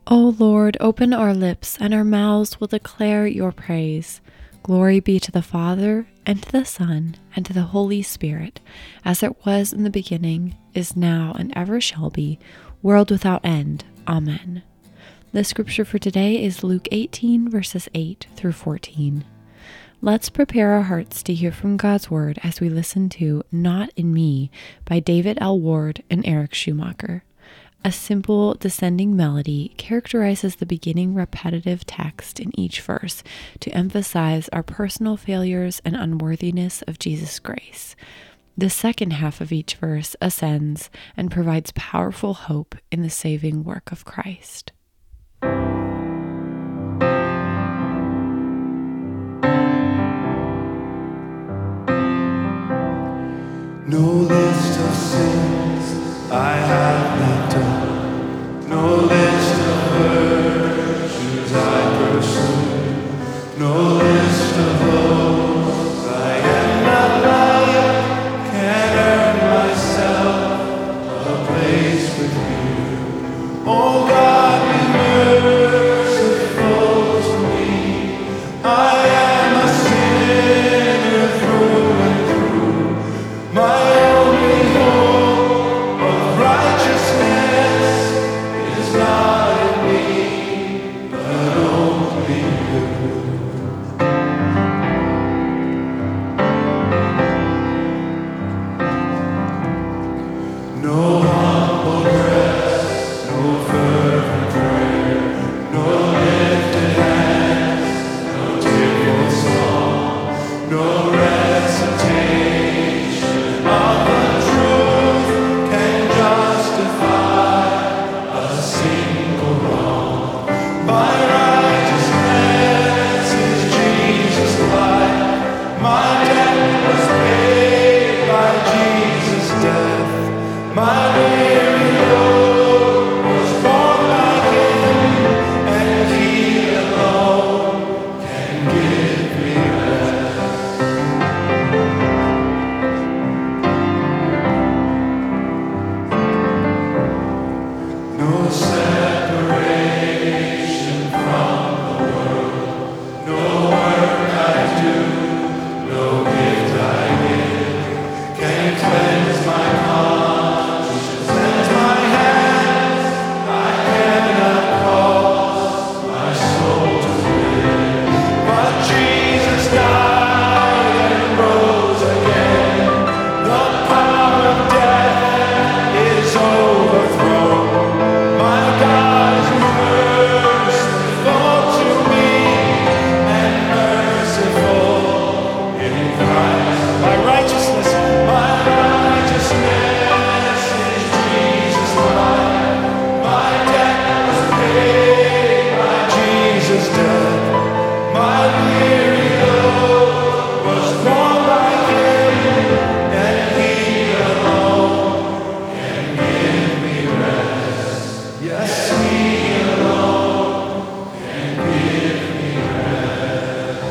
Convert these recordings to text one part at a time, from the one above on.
O Lord, open our lips, and our mouths will declare your praise. Glory be to the Father, and to the Son, and to the Holy Spirit, as it was in the beginning, is now, and ever shall be, world without end. Amen. The scripture for today is Luke 18, verses 8 through 14. Let's prepare our hearts to hear from God's Word as we listen to Not in Me by David L. Ward and Eric Schumacher. A simple descending melody characterizes the beginning repetitive text in each verse to emphasize our personal failures and unworthiness of Jesus' grace. The second half of each verse ascends and provides powerful hope in the saving work of Christ. No list of sins I have not done, no list of virtues I pursue, no list of lows I am not like, can earn myself a place with you. Oh God, be merciful to me, I am a sinner through and through. My only hope of righteousness is not in me, but only you. No humble dress, no fervent prayer, no lifted hands, no tearful song, no recitation of the truth can justify a single wrong. My righteousness is Jesus' life. My debt was paid by Jesus' death. My weary yoke was borne by Him, and He alone can give me rest. No separation from the world, no work I do, no gift I give, can cleanse my conscience, cleanse my hands. I cannot cause my soul to live, but Jesus died and rose again. The power of death is overthrown. My God is merciful to me and merciful in Christ. My righteousness is Jesus' life. My debt was paid by Jesus' death. My weary yoke was borne by Him, and He alone can give me rest. Yes, He alone can give me rest.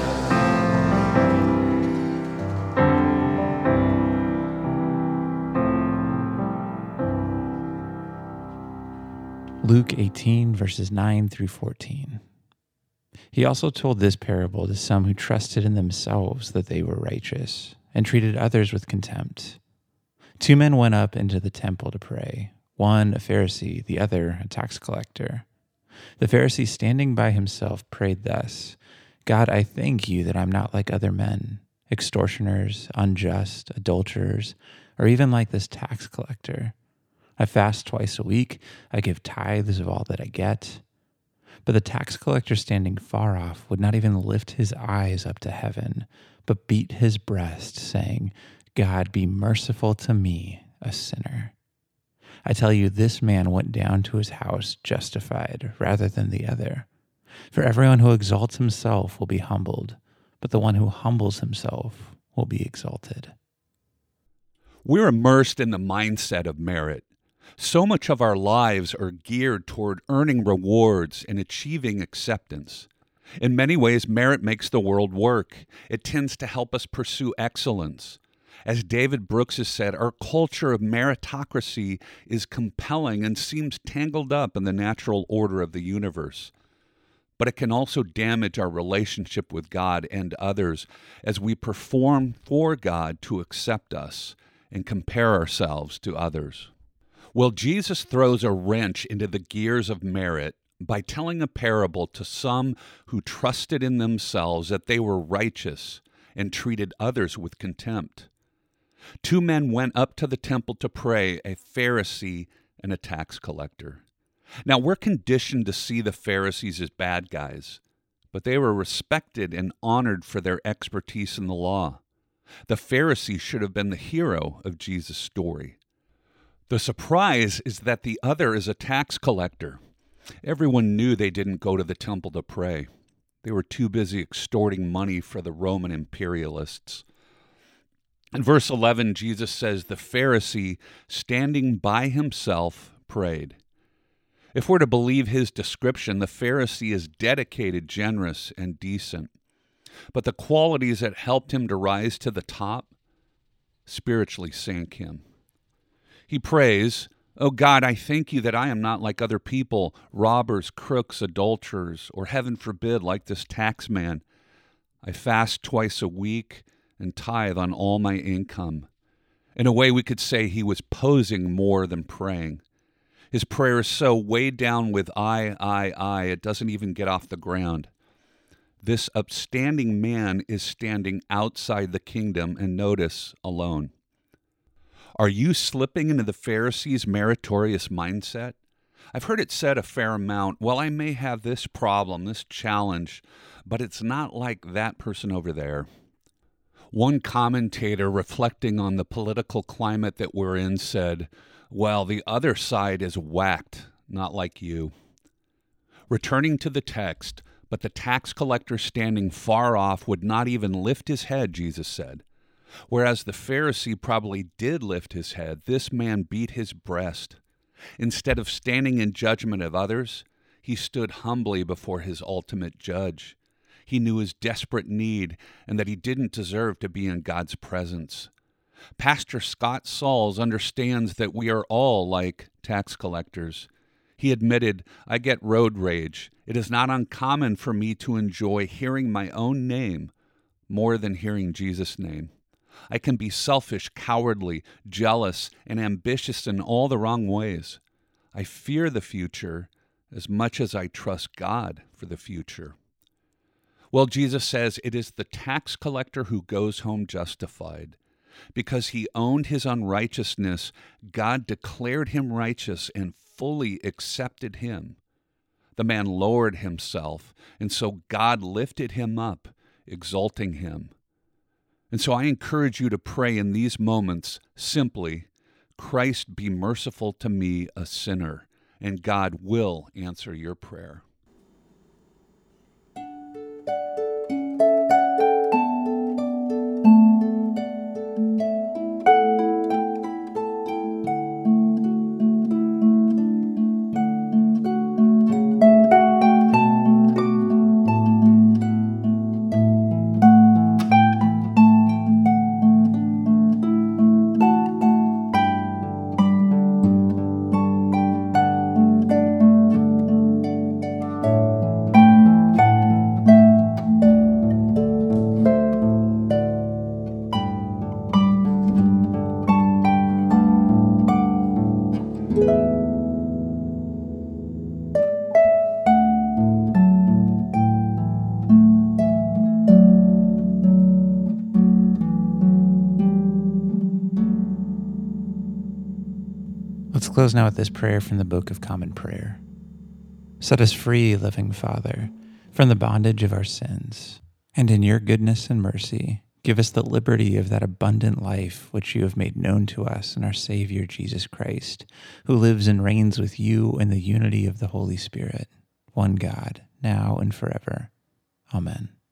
Luke 18, verses 9 through 14. He also told this parable to some who trusted in themselves that they were righteous and treated others with contempt. 2 men went up into the temple to pray, one a Pharisee, the other a tax collector. The Pharisee, standing by himself, prayed thus, God, I thank you that I'm not like other men, extortioners, unjust, adulterers, or even like this tax collector. I fast twice a week. I give tithes of all that I get. But the tax collector, standing far off, would not even lift his eyes up to heaven, but beat his breast, saying, God, be merciful to me, a sinner. I tell you, this man went down to his house justified rather than the other. For everyone who exalts himself will be humbled, but the one who humbles himself will be exalted. We're immersed in the mindset of merit. So much of our lives are geared toward earning rewards and achieving acceptance. In many ways, merit makes the world work. It tends to help us pursue excellence. As David Brooks has said, our culture of meritocracy is compelling and seems tangled up in the natural order of the universe. But it can also damage our relationship with God and others as we perform for God to accept us and compare ourselves to others. Well, Jesus throws a wrench into the gears of merit by telling a parable to some who trusted in themselves that they were righteous and treated others with contempt. 2 men went up to the temple to pray, a Pharisee and a tax collector. Now, we're conditioned to see the Pharisees as bad guys, but they were respected and honored for their expertise in the law. The Pharisee should have been the hero of Jesus' story. The surprise is that the other is a tax collector. Everyone knew they didn't go to the temple to pray. They were too busy extorting money for the Roman imperialists. In verse 11, Jesus says, the Pharisee, standing by himself, prayed. If we're to believe his description, the Pharisee is dedicated, generous, and decent. But the qualities that helped him to rise to the top spiritually sank him. He prays, "Oh God, I thank you that I am not like other people, robbers, crooks, adulterers, or heaven forbid, like this tax man. I fast twice a week and tithe on all my income." In a way, we could say he was posing more than praying. His prayer is so weighed down with I, it doesn't even get off the ground. This upstanding man is standing outside the kingdom, and notice, alone. Are you slipping into the Pharisees' meritorious mindset? I've heard it said a fair amount, well, I may have this problem, this challenge, but it's not like that person over there. One commentator reflecting on the political climate that we're in said, well, the other side is whacked, not like you. Returning to the text, but the tax collector standing far off would not even lift his head, Jesus said. Whereas the Pharisee probably did lift his head, this man beat his breast. Instead of standing in judgment of others, he stood humbly before his ultimate judge. He knew his desperate need and that he didn't deserve to be in God's presence. Pastor Scott Sauls understands that we are all like tax collectors. He admitted, I get road rage. It is not uncommon for me to enjoy hearing my own name more than hearing Jesus' name. I can be selfish, cowardly, jealous, and ambitious in all the wrong ways. I fear the future as much as I trust God for the future. Well, Jesus says it is the tax collector who goes home justified. Because he owned his unrighteousness, God declared him righteous and fully accepted him. The man lowered himself, and so God lifted him up, exalting him. And so I encourage you to pray in these moments simply, Christ, be merciful to me, a sinner, and God will answer your prayer. Let's close now with this prayer from the Book of Common Prayer. Set us free, living Father, from the bondage of our sins, and in your goodness and mercy, give us the liberty of that abundant life which you have made known to us in our Savior Jesus Christ, who lives and reigns with you in the unity of the Holy Spirit, one God, now and forever. Amen.